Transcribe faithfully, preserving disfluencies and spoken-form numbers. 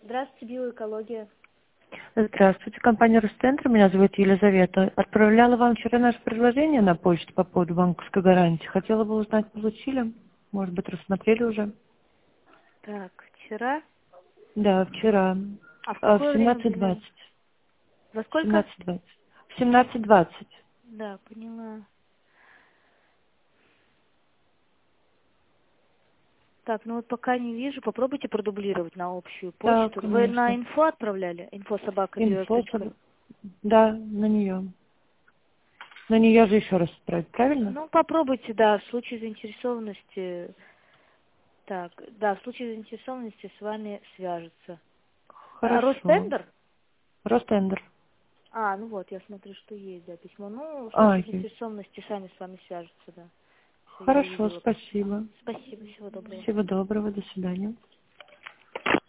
Здравствуйте, биоэкология. Здравствуйте, компания Росцентр, меня зовут Елизавета. Отправляла вам вчера наше предложение на почту по поводу банковской гарантии. Хотела бы узнать, получили? Может быть, рассмотрели уже? Так, вчера. Да, вчера. А в А, В какое время семнадцать примерно? двадцать. Во В сколько? семнадцать двадцать. В семнадцать двадцать. Да, поняла. Так, ну вот пока не вижу. Попробуйте продублировать на общую Да, почту. Вы на конечно. инфо отправляли? Инфо собака Инфо, точка. соб- да, на нее. На нее же еще раз отправить, правильно? Ну, попробуйте, да, в случае заинтересованности. Так, да, в случае заинтересованности с вами свяжутся. А, Хорошо. Ростендер? Ростендер. А, ну вот, я смотрю, что есть, да, письмо. Ну, в А, случае есть. заинтересованности сами с вами свяжутся, да. Всё, я Хорошо, увидела. спасибо. Спасибо, всего доброго. Всего доброго, до свидания.